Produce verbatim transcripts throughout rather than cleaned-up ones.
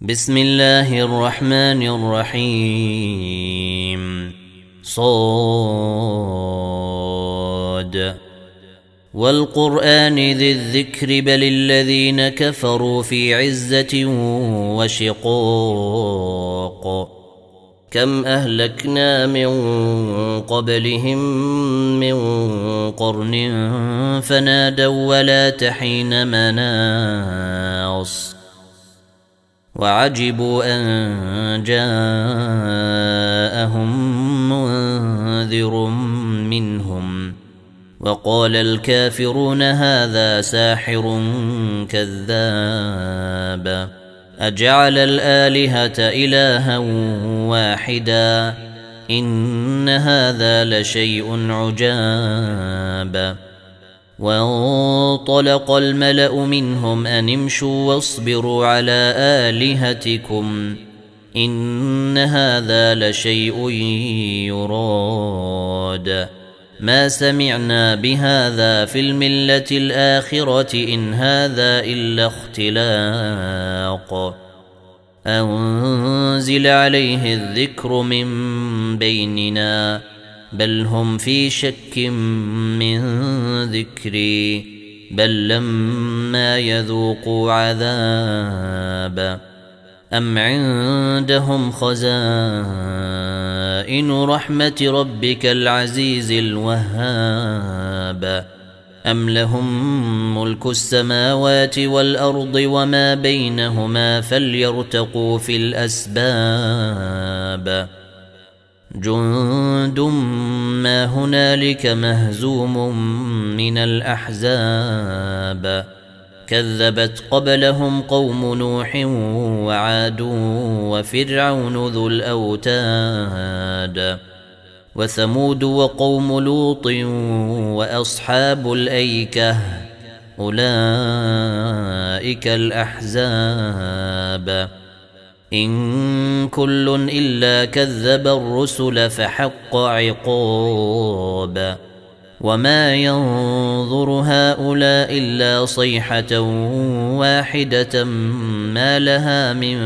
بسم الله الرحمن الرحيم. صاد والقرآن ذي الذكر بل الذين كفروا في عزة وشقاق كم أهلكنا من قبلهم من قرن فنادوا ولا تحين مناص وعجبوا أن جاءهم منذر منهم وقال الكافرون هذا ساحر كذاب أجعل الآلهة إلها واحدا إن هذا لشيء عجاب وانطلق الملأ منهم أن امشوا واصبروا على آلهتكم إن هذا لشيء يراد ما سمعنا بهذا في الملة الآخرة إن هذا إلا اختلاق أنزل عليه الذكر من بيننا بل هم في شك من ذكري بل لما يذوقوا عذاب أم عندهم خزائن رحمة ربك العزيز الوهاب أم لهم ملك السماوات والأرض وما بينهما فليرتقوا في الأسباب جند ما هنالك مهزوم من الأحزاب كذبت قبلهم قوم نوح وعاد وفرعون ذو الأوتاد وثمود وقوم لوط وأصحاب الأيكة أولئك الأحزاب إن كل إلا كذب الرسل فحق عقاب وما ينظر هؤلاء إلا صيحة واحدة ما لها من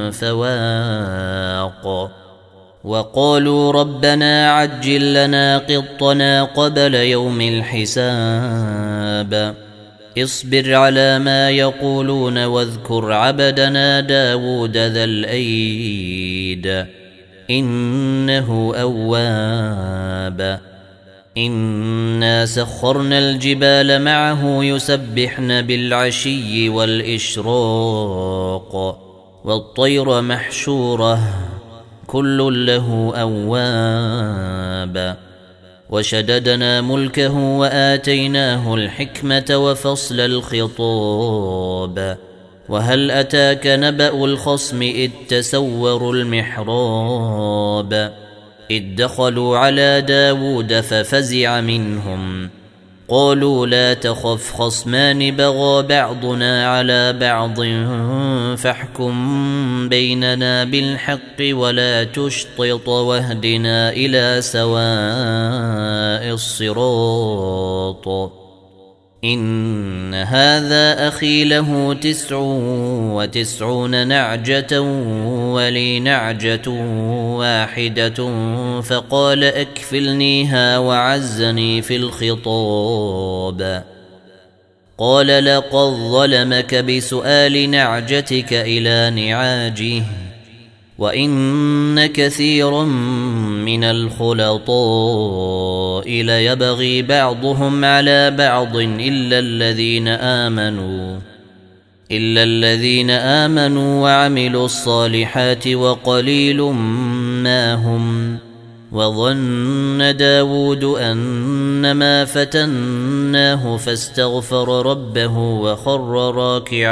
فواق وقالوا ربنا عجل لنا قطنا قبل يوم الحساب اصبر على ما يقولون واذكر عبدنا داود ذا الأيد إنه أواب إنا سخرنا الجبال معه يسبحن بالعشي والإشراق والطير محشورة كل له أواب وشددنا ملكه وآتيناه الحكمة وفصل الخطاب وهل أتاك نبأ الخصم إذ تسوروا المحراب إذ دخلوا على داود ففزع منهم قالوا لا تخف خصمان بغى بعضنا على بعض فاحكم بيننا بالحق ولا تشطط واهدنا إلى سواء الصراط إن هذا أخي له تسع وتسعون نعجة ولي نعجة واحدة فقال أكفلنيها وعزني في الخطاب قال لقد ظلمك بسؤال نعجتك إلى نعاجه وإن كثيرا من الخلطاء ليبغي بعضهم على بعض إلا الذين آمنوا إلا الذين آمنوا وعملوا الصالحات وقليل ما هم وظن داود أنما فتناه فاستغفر ربه وخر راكعا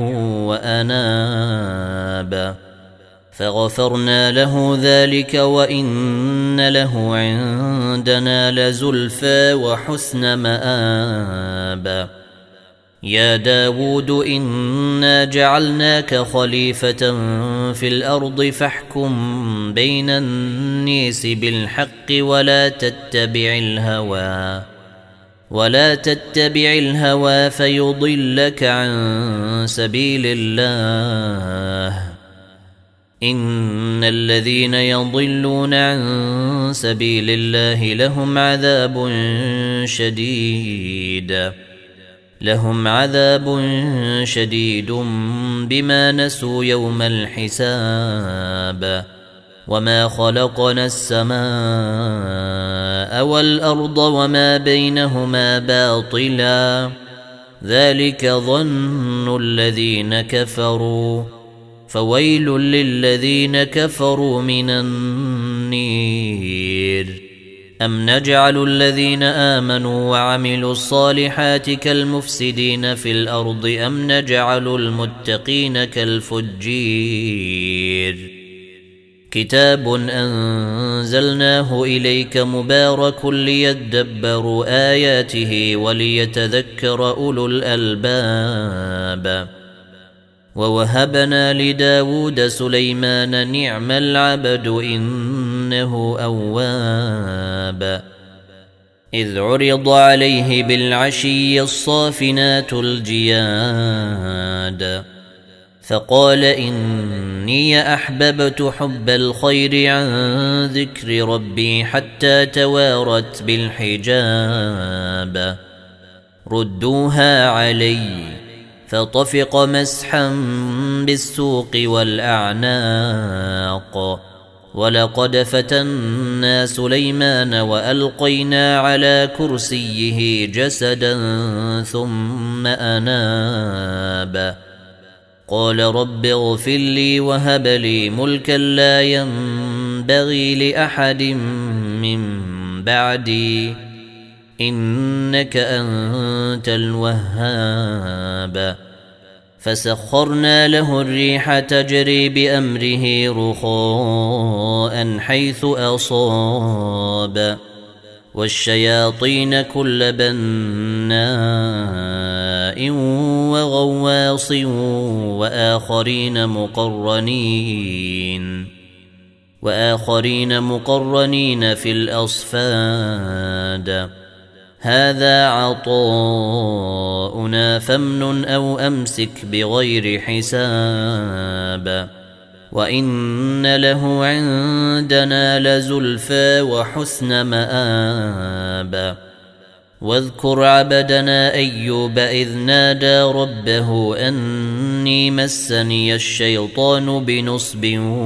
وأناب فغفرنا له ذلك وإن له عندنا لزلفى وحسن مآب يا داود إنا جعلناك خليفة في الأرض فاحكم بين الناس بالحق ولا تتبع الهوى ولا تتبع الهوى فيضلك عن سبيل الله إن الذين يضلون عن سبيل الله لهم عذاب شديد لهم عذاب شديد بما نسوا يوم الحساب وما خلقنا السماء والأرض وما بينهما باطلا ذلك ظن الذين كفروا فويل للذين كفروا من النير أم نجعل الذين آمنوا وعملوا الصالحات كالمفسدين في الأرض أم نجعل المتقين كالفجير كتاب أنزلناه إليك مبارك ليدبروا آياته وليتذكر أولو الألباب ووهبنا لداود سليمان نعم العبد إنه أواب إذ عرض عليه بالعشي الصافنات الجياد فقال إني أحببت حب الخير عن ذكر ربي حتى توارت بالحجاب ردوها علي فطفق مسحا بالسوق والأعناق ولقد فتنا سليمان وألقينا على كرسيه جسدا ثم أناب قال رب اغفر لي وهب لي ملكا لا ينبغي لأحد من بعدي إنك أنت الوهاب فسخرنا له الريح تجري بأمره رخاء حيث أصاب والشياطين كل بناء وغواص وآخرين مقرنين وآخرين مقرنين في الأصفاد هذا عطاؤنا فامنن أو أمسك بغير حساب وإن له عندنا لزلفى وحسن مآب واذكر عبدنا أيوب إذ نادى ربه أني مسني الشيطان بنصب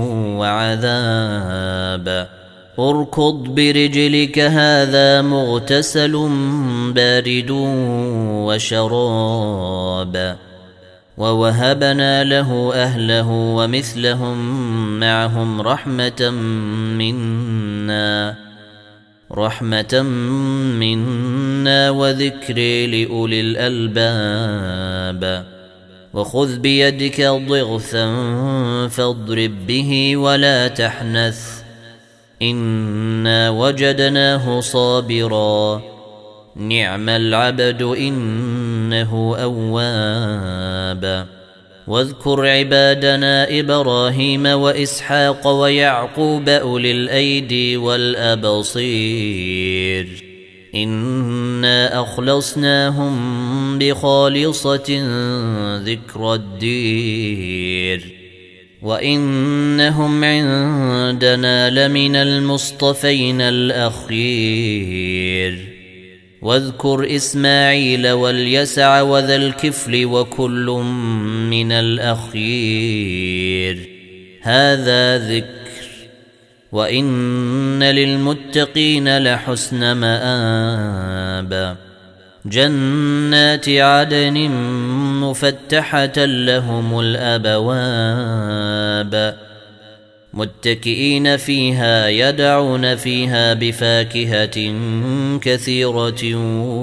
وعذاب اركض برجلك هذا مغتسل بارد وشراب ووهبنا له أهله ومثلهم معهم رحمة منا رحمة منا وذكر لأولي الألباب وخذ بيدك ضغثا فاضرب به ولا تحنث إنا وجدناه صابرا نعم العبد إنه أواب واذكر عبادنا إبراهيم وإسحاق ويعقوب أولي الأيدي والأبصير إنا أخلصناهم بخالصة ذكر الدير وإنهم عندنا لمن المصطفين الأخير واذكر إسماعيل واليسع وذا الكفل وكل من الأخير هذا ذكر وإن للمتقين لحسن مآب جنات عدن مفتحة لهم الأبواب متكئين فيها يدعون فيها بفاكهة كثيرة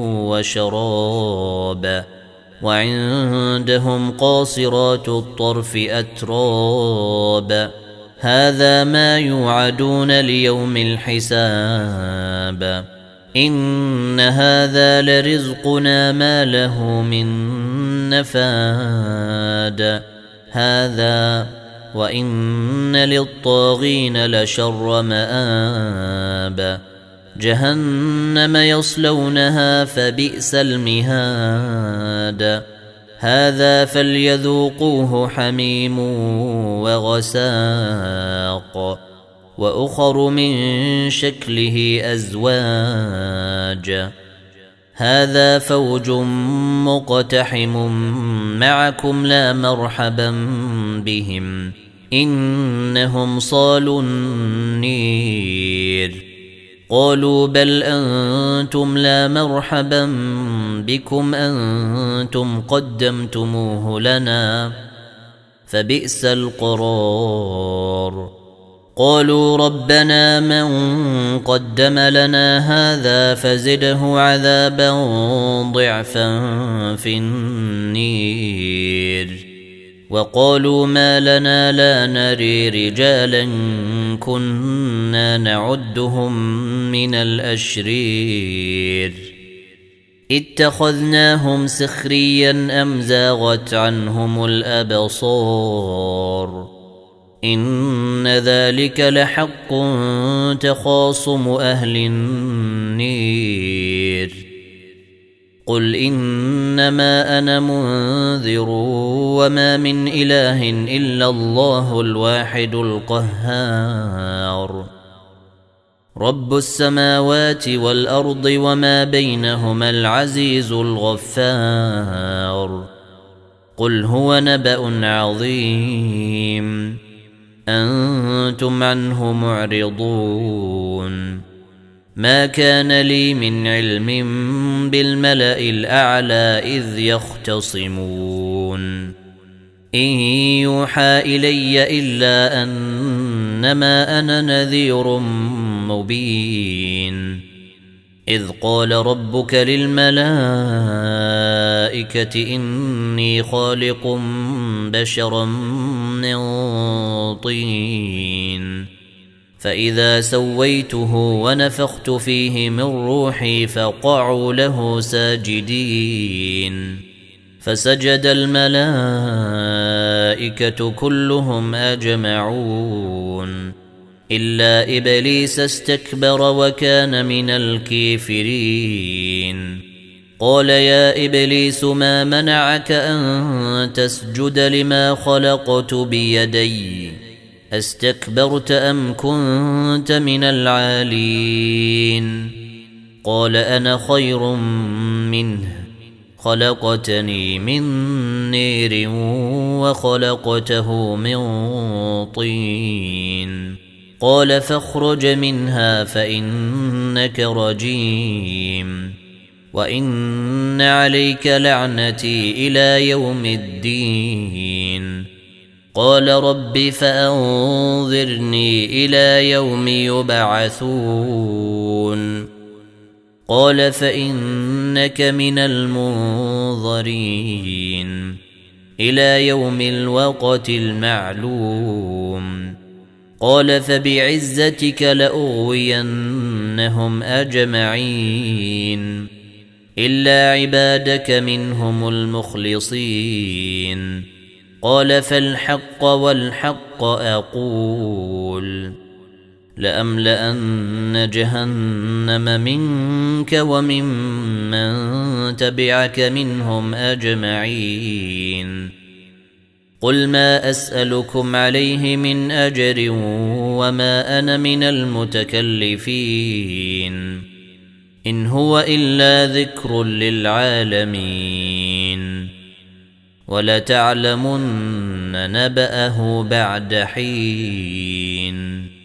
وشراب وعندهم قاصرات الطرف أتراب هذا ما يوعدون ليوم الحساب إن هذا لرزقنا ما له من نفاد هذا وإن للطاغين لشر مآب جهنم يصلونها فبئس المهاد هذا فليذوقوه حميم وغساق وأخر من شكله أزواج هذا فوج مقتحم معكم لا مرحبا بهم إنهم صالوا النير قالوا بل أنتم لا مرحبا بكم أنتم قدمتموه لنا فبئس القرار قالوا ربنا من قدم لنا هذا فزده عذابا ضعفا في النير وقالوا ما لنا لا نري رجالا كنا نعدهم من الأشرير اتخذناهم سخريا أم زاغت عنهم الأبصار إن ذلك لحق تخاصم أهل النير قل إنما أنا منذر وما من إله إلا الله الواحد القهار رب السماوات والأرض وما بينهما العزيز الغفار قل هو نبأ عظيم أنتم عنه معرضون ما كان لي من علم بالملأ الأعلى إذ يختصمون إن يوحى إلي إلا أنما أنا نذير مبين إذ قال ربك للملائكة إني خالق بشرا من طين فإذا سويته ونفخت فيه من روحي فقعوا له ساجدين فسجد الملائكة كلهم أجمعون إلا إبليس استكبر وكان من الكافرين قال يا إبليس ما منعك أن تسجد لما خلقت بيدي استكبرت أم كنت من العالين قال أنا خير منه خلقتني من نير وخلقته من طين قال فاخرج منها فإنك رجيم وإن عليك لعنتي إلى يوم الدين قال رب فأنظرني إلى يوم يبعثون قال فإنك من المنظرين إلى يوم الوقت المعلوم قال فبعزتك لأغوينهم أجمعين إلا عبادك منهم المخلصين قال فالحق والحق أقول لأملأن جهنم منك وممن تبعك منهم أجمعين قل ما أسألكم عليه من أجر وما أنا من المتكلفين إن هو إلا ذكر للعالمين ولتعلمن نبأه بعد حين